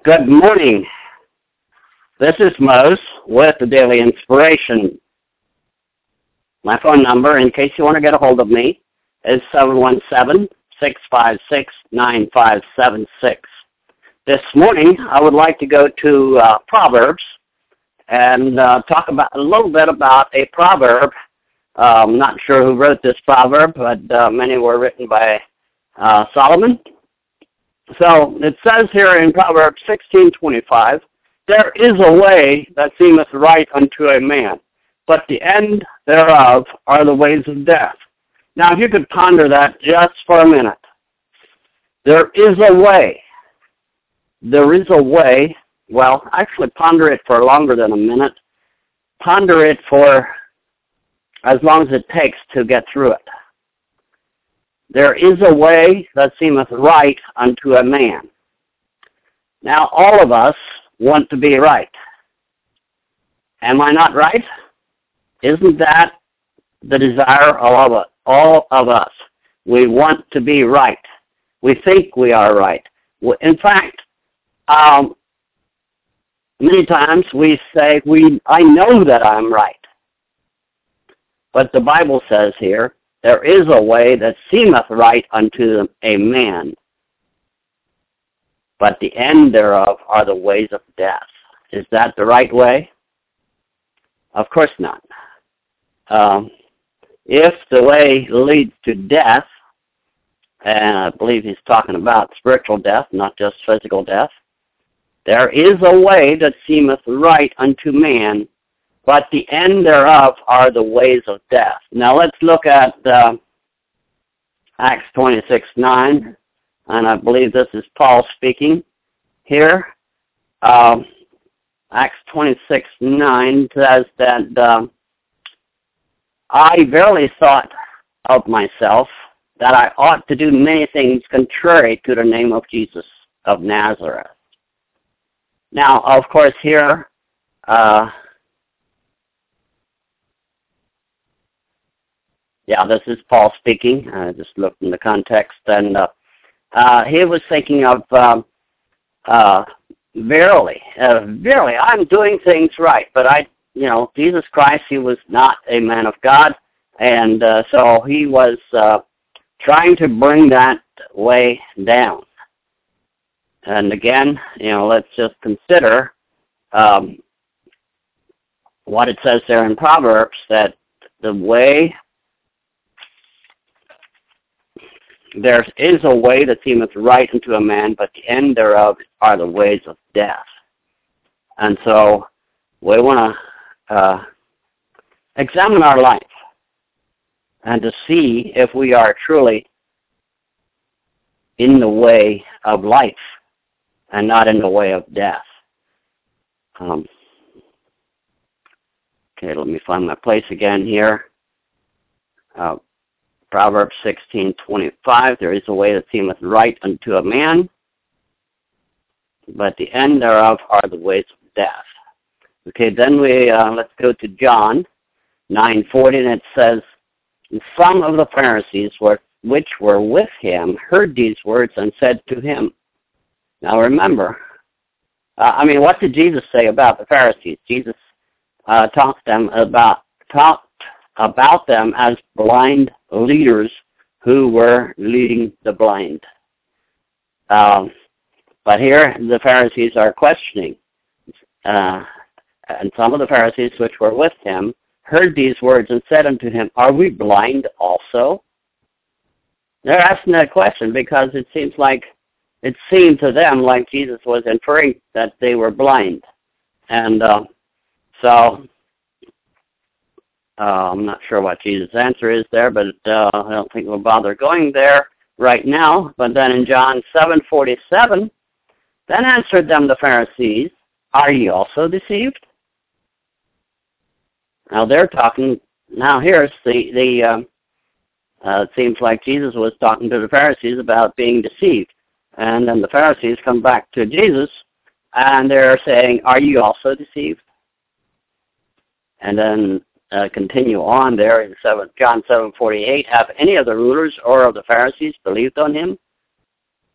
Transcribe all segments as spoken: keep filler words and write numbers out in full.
Good morning. This is Mose with the Daily Inspiration. My phone number, in case you want to get a hold of me, is seven one seven, six five six, nine five seven six. This morning, I would like to go to uh, Proverbs and uh, talk about a little bit about a proverb. Uh, I'm not sure who wrote this proverb, but uh, many were written by uh, Solomon. So it says here in Proverbs sixteen twenty-five, there is a way that seemeth right unto a man, but the end thereof are the ways of death. Now, if you could ponder that just for a minute. There is a way. There is a way. Well, actually ponder it for longer than a minute. Ponder it for as long as it takes to get through it. There is a way that seemeth right unto a man. Now, all of us want to be right. Am I not right? Isn't that the desire of all of us? We want to be right. We think we are right. In fact, um, many times we say, "We, I know that I'm right." But the Bible says here, there is a way that seemeth right unto a man, but the end thereof are the ways of death. Is that the right way? Of course not. Um, if the way leads to death, and I believe he's talking about spiritual death, not just physical death, there is a way that seemeth right unto man, but the end thereof are the ways of death. Now let's look at uh, Acts twenty-six nine, and I believe this is Paul speaking here. Um, Acts twenty-six nine says that uh, I verily thought of myself that I ought to do many things contrary to the name of Jesus of Nazareth. Now, of course, here, uh, Yeah, this is Paul speaking. I just looked in the context, and uh, uh, he was thinking of, um, uh, verily, uh, verily, I'm doing things right, but I, you know, Jesus Christ, he was not a man of God, and uh, so he was uh, trying to bring that way down. And again, you know, let's just consider um, what it says there in Proverbs, that the way There is a way that seemeth right unto a man, but the end thereof are the ways of death. And so we want to uh, examine our life and to see if we are truly in the way of life and not in the way of death. Um, okay, let me find my place again here. Uh, Proverbs sixteen twenty-five, there is a way that seemeth right unto a man, but the end thereof are the ways of death. Okay, then we, uh, let's go to John nine forty, and it says, some of the Pharisees were, which were with him heard these words and said to him. Now remember, uh, I mean, what did Jesus say about the Pharisees? Jesus uh, talked them about, talked about them as blind leaders who were leading the blind. Um, but here the Pharisees are questioning. Uh, and some of the Pharisees which were with him heard these words and said unto him, are we blind also? They're asking that question because it seems like, it seemed to them like Jesus was inferring that they were blind. And uh, so Uh, I'm not sure what Jesus' answer is there, but uh, I don't think we'll bother going there right now. But then in John seven forty-seven, then answered them the Pharisees, are ye also deceived? Now they're talking, now here's the, the um, uh, it seems like Jesus was talking to the Pharisees about being deceived. And then the Pharisees come back to Jesus, and they're saying, are you also deceived? And then Uh, continue on there in seven, John seven forty-eight. Have any of the rulers or of the Pharisees believed on him?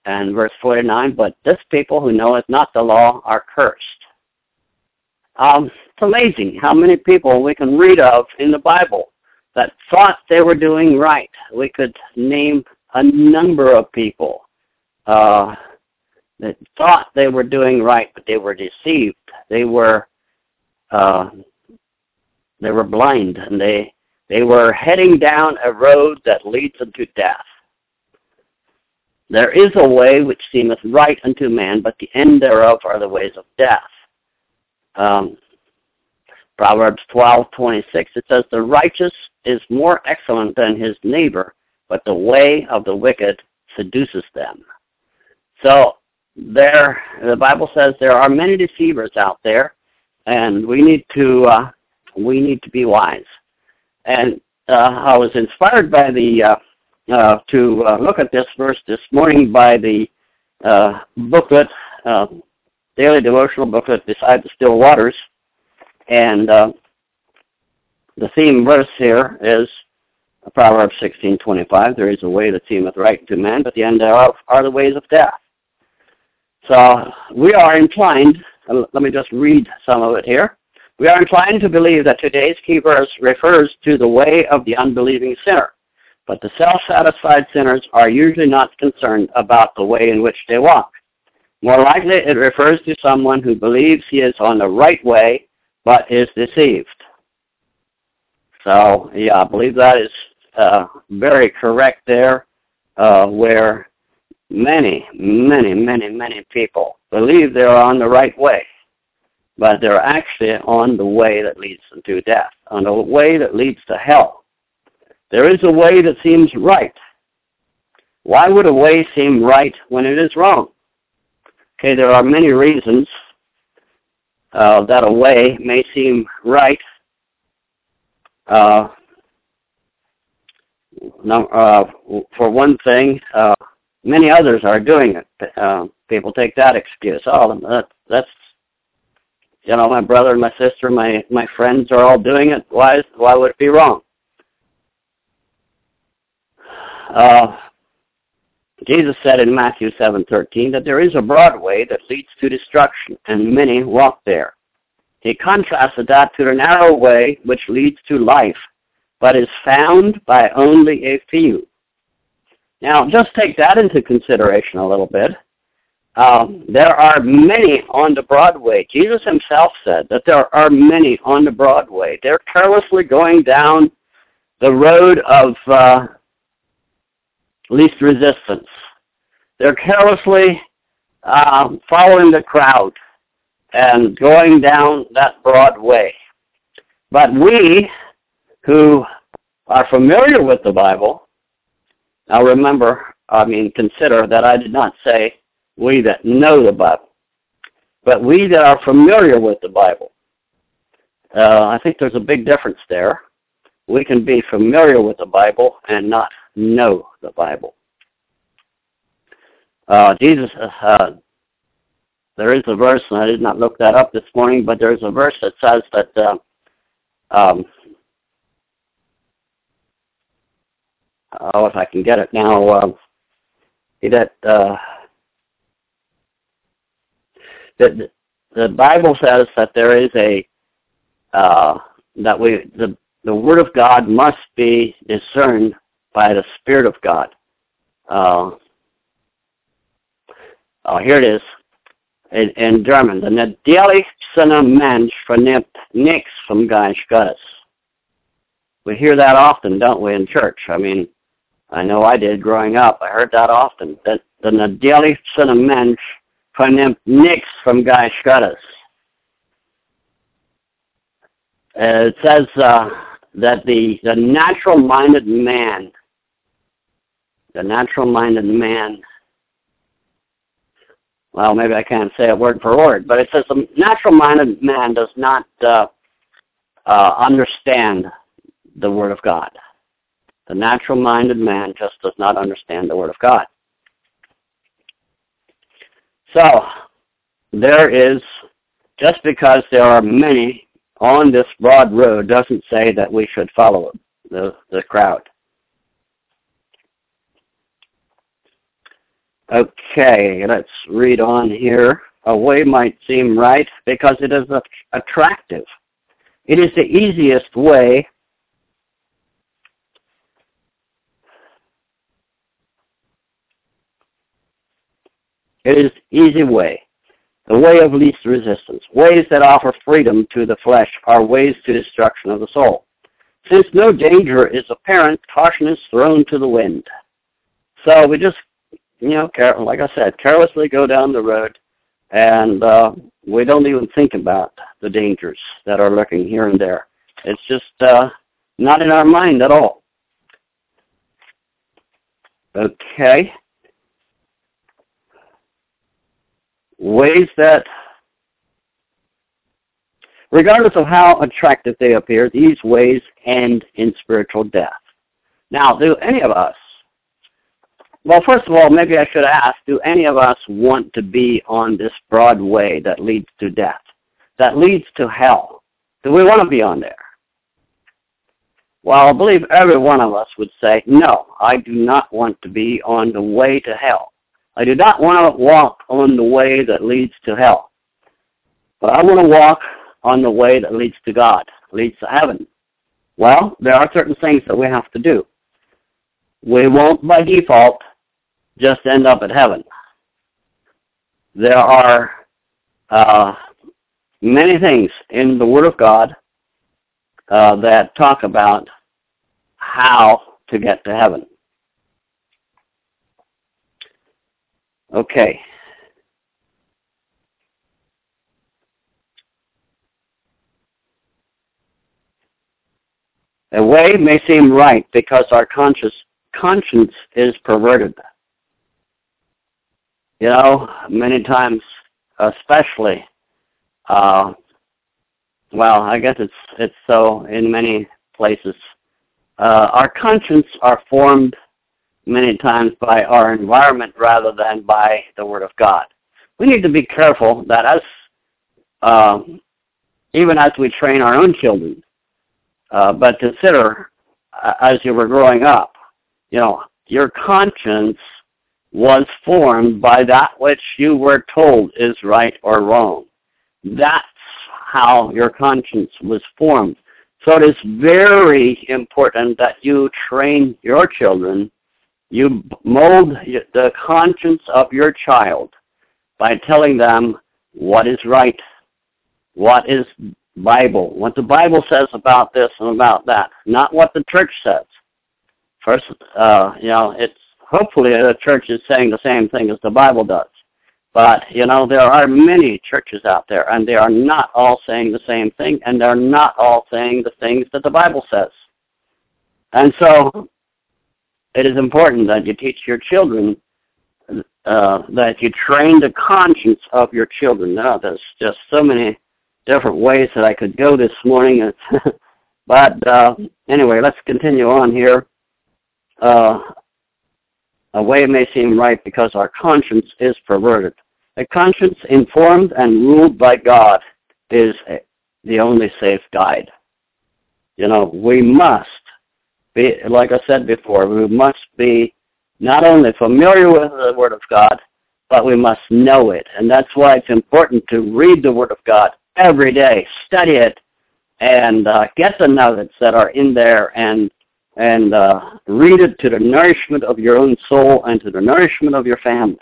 and verse forty-nine, but this people who knoweth not the law are cursed. Um, it's amazing how many people we can read of in the Bible that thought they were doing right. We could name a number of people uh, that thought they were doing right, but they were deceived. They were uh, they were blind, and they they were heading down a road that leads unto death. There is a way which seemeth right unto man, but the end thereof are the ways of death. Um, Proverbs twelve twenty-six, it says, the righteous is more excellent than his neighbor, but the way of the wicked seduces them. So there, the Bible says there are many deceivers out there, and we need to uh, we need to be wise. And uh, I was inspired by the uh, uh, to uh, look at this verse this morning by the uh, booklet, uh, daily devotional booklet, Beside the Still Waters. And uh, the theme verse here is Proverbs sixteen twenty-five. There is a way that seemeth right to man, but the end thereof are the ways of death. So we are inclined, uh, let me just read some of it here. We are inclined to believe that today's key verse refers to the way of the unbelieving sinner, but the self-satisfied sinners are usually not concerned about the way in which they walk. More likely, it refers to someone who believes he is on the right way, but is deceived. So, yeah, I believe that is uh, very correct there, uh, where many, many, many, many people believe they're on the right way, but they're actually on the way that leads them to death, on the way that leads to hell. There is a way that seems right. Why would a way seem right when it is wrong? Okay, there are many reasons Uh, that a way may seem right. Uh, no, uh, for one thing, uh, many others are doing it. Uh, people take that excuse. Oh, that, that's, you know, my brother and my sister, my, my friends are all doing it. Why, why would it be wrong? Uh, Jesus said in Matthew seven thirteen that there is a broad way that leads to destruction, and many walk there. He contrasted that to the narrow way which leads to life, but is found by only a few. Now, just take that into consideration a little bit. Um, there are many on the broad way. Jesus himself said that there are many on the broad way. They're carelessly going down the road of uh, least resistance. They're carelessly uh, following the crowd and going down that broad way. But we who are familiar with the Bible, now remember, I mean, consider that I did not say we that know the Bible, but we that are familiar with the Bible. Uh, I think there's a big difference there. We can be familiar with the Bible and not know the Bible. Uh, Jesus, uh, there is a verse, and I did not look that up this morning, but there's a verse that says that uh, um, oh, if I can get it now, uh, that uh, the the Bible says that there is a uh, that we the the Word of God must be discerned by the Spirit of God. Uh, oh, here it is. In, in German, the natürliche Mensch vernimmt nichts vom Geist Gottes. We hear that often, don't we, in church? I mean, I know I did growing up. I heard that often. That the natürliche Mensch vernimmt nichts vom Geist Gottes. Uh, it says uh, that the the natural-minded man, the natural-minded man. Well, maybe I can't say it word for word, but it says the natural-minded man does not uh, uh, understand the Word of God. The natural-minded man just does not understand the Word of God. So, there is, just because there are many on this broad road doesn't say that we should follow the, the crowd. Okay, let's read on here. A way might seem right because it is attractive. It is the easiest way It is easy way, the way of least resistance. Ways that offer freedom to the flesh are ways to destruction of the soul. Since no danger is apparent, caution is thrown to the wind. So we just, you know, like I said, carelessly go down the road, and uh, we don't even think about the dangers that are lurking here and there. It's just uh, not in our mind at all. Okay. Ways that, regardless of how attractive they appear, these ways end in spiritual death. Now, do any of us, well, first of all, maybe I should ask, do any of us want to be on this broad way that leads to death, that leads to hell? Do we want to be on there? Well, I believe every one of us would say, no, I do not want to be on the way to hell. I do not want to walk on the way that leads to hell. But I want to walk on the way that leads to God, leads to heaven. Well, there are certain things that we have to do. We won't, by default, just end up at heaven. There are uh, many things in the Word of God uh, that talk about how to get to heaven. Okay. A way may seem right because our conscious conscience is perverted. You know, many times, especially, uh, well, I guess it's it's so in many places. Uh, our conscience are formed many times by our environment rather than by the Word of God. We need to be careful that as, uh, even as we train our own children, uh, but consider uh, as you were growing up, you know, your conscience was formed by that which you were told is right or wrong. That's how your conscience was formed. So it is very important that you train your children. You mold the conscience of your child by telling them what is right, what is Bible, what the Bible says about this and about that, not what the church says. First, uh, you know, it's hopefully the church is saying the same thing as the Bible does. But, you know, there are many churches out there, and they are not all saying the same thing, and they're not all saying the things that the Bible says. And so it is important that you teach your children, uh, that you train the conscience of your children. Now, there's just so many different ways that I could go this morning. But uh, anyway, let's continue on here. Uh, a way may seem right because our conscience is perverted. A conscience informed and ruled by God is a, the only safe guide. You know, we must be, like I said before, we must be not only familiar with the Word of God, but we must know it. And that's why it's important to read the Word of God every day, study it, and uh, get the nuggets that are in there, and and uh, read it to the nourishment of your own soul and to the nourishment of your family.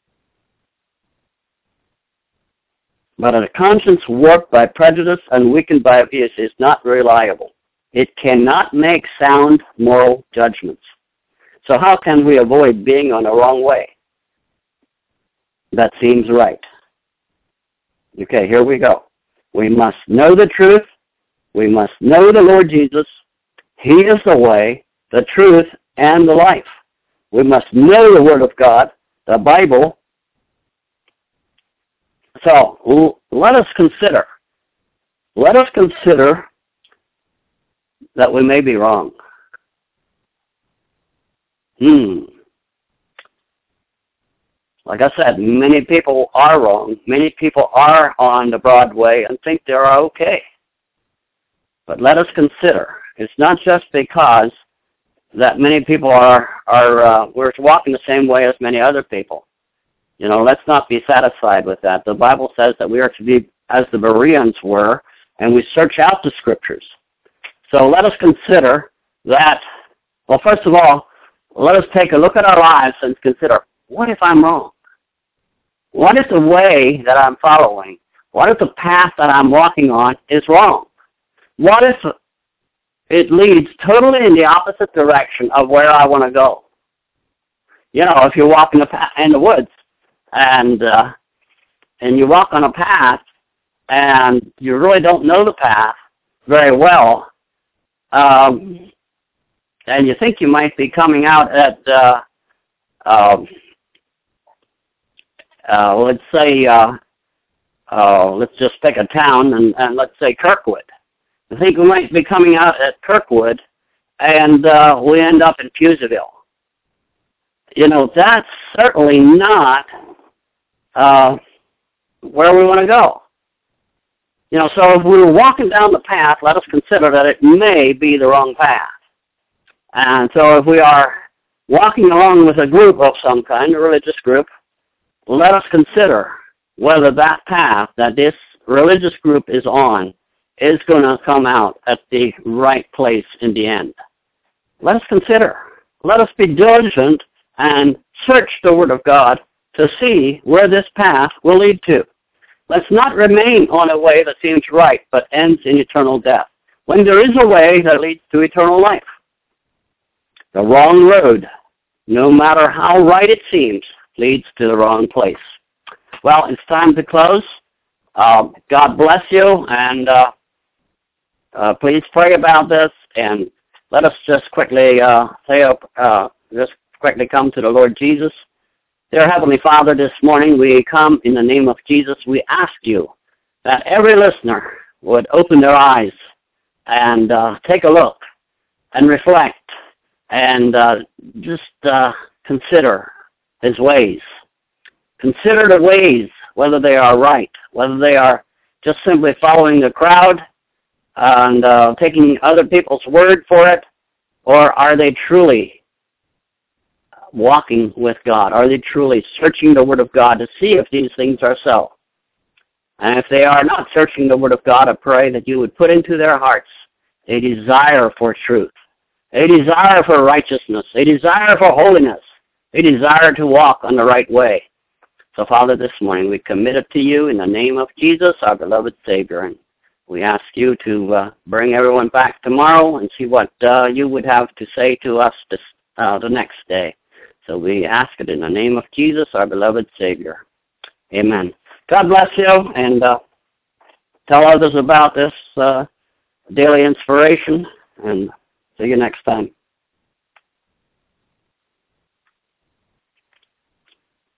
But a conscience warped by prejudice and weakened by abuse is not reliable. It cannot make sound moral judgments. So how can we avoid being on the wrong way? That seems right. Okay, here we go. We must know the truth. We must know the Lord Jesus. He is the way, the truth, and the life. We must know the Word of God, the Bible. So let us consider, let us consider that we may be wrong. Hmm. Like I said, many people are wrong. Many people are on the broad way and think they're okay. But let us consider, it's not just because that many people are, are uh, we're walking the same way as many other people. You know, let's not be satisfied with that. The Bible says that we are to be as the Bereans were, and we search out the Scriptures. So let us consider that, well, first of all, let us take a look at our lives and consider, what if I'm wrong? What if the way that I'm following, what if the path that I'm walking on is wrong? What if it leads totally in the opposite direction of where I want to go? You know, if you're walking in the woods and uh, and you walk on a path and you really don't know the path very well, um, and you think you might be coming out at, uh, uh, uh, let's say, uh, uh, let's just pick a town, and, and let's say Kirkwood. I think we might be coming out at Kirkwood, and uh, we end up in Pewsville. You know, that's certainly not uh, where we want to go. You know, so if we were walking down the path, let us consider that it may be the wrong path. And so if we are walking along with a group of some kind, a religious group, let us consider whether that path that this religious group is on is going to come out at the right place in the end. Let us consider. Let us be diligent and search the Word of God to see where this path will lead to. Let's not remain on a way that seems right but ends in eternal death, when there is a way that leads to eternal life. The wrong road, no matter how right it seems, leads to the wrong place. Well, it's time to close. Uh, God bless you, and uh, uh, please pray about this, and let us just quickly uh, say, uh, just quickly come to the Lord Jesus. Dear Heavenly Father, this morning we come in the name of Jesus. We ask you that every listener would open their eyes and uh, take a look and reflect and uh, just uh, consider his ways. Consider the ways, whether they are right, whether they are just simply following the crowd and uh, taking other people's word for it, or are they truly walking with God? Are they truly searching the Word of God to see if these things are so? And if they are not searching the Word of God, I pray that you would put into their hearts a desire for truth, a desire for righteousness, a desire for holiness, a desire to walk on the right way. So, Father, this morning we commit it to you in the name of Jesus, our beloved Savior, and we ask you to uh, bring everyone back tomorrow and see what uh, you would have to say to us this, uh, the next day. So we ask it in the name of Jesus, our beloved Savior. Amen. God bless you, and uh, tell others about this uh, daily inspiration, and see you next time.